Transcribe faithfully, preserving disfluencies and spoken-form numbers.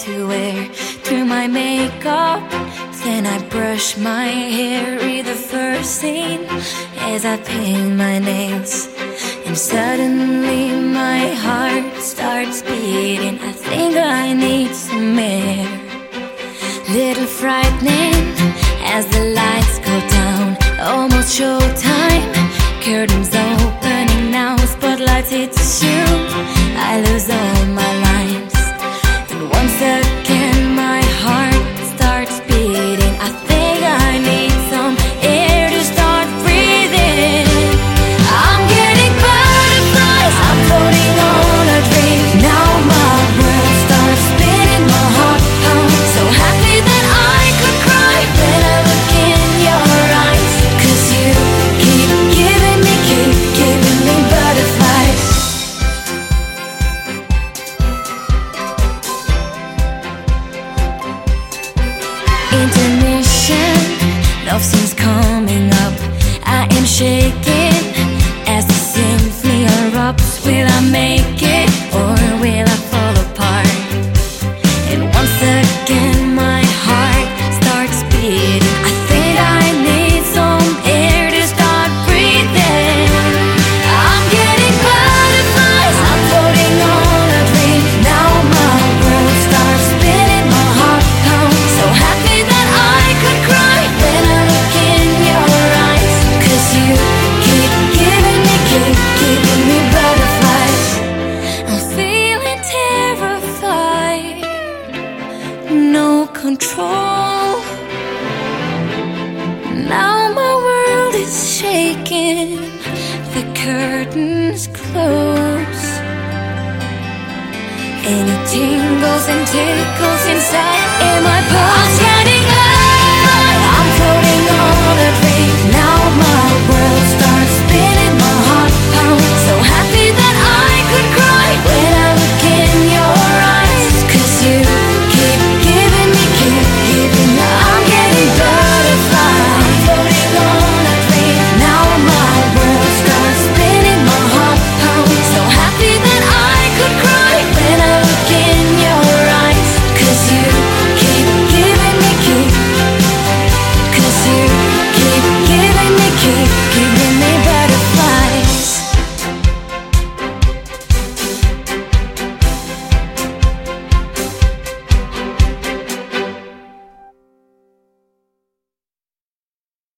to wear through my makeup. Then I brush my hair, read the first scene as I paint my nails. And suddenly my heart starts beating. I think I need some air. Little frightening as the lights go down. Almost showtime, curtains opening now. Spotlights hit the shoe, I lose all my lines. And once again my heart starts beating. I think I need some air to start breathing. I'm getting butterflies, I'm floating on a dream. Now my world starts spinning, my heart pounds. So happy that I could cry when I look in your eyes. Cause you keep giving me, keep giving me butterflies. Intermission, love scenes coming up. I am shaking as the symphony erupts. Will I make it or will I fall apart? And once again my heart starts beating. I think I need some air to start breathing. I'm getting butterflies, I'm floating on a dream. Now my world starts spinning, my heart pounds. So happy that I could cry when I look in your eyes. Cause you keep giving me, keep giving me butterflies. I'm feeling terrified, no control. Now my world is shaking, the curtains close. And it tingles and tickles inside in my pulse. I'm getting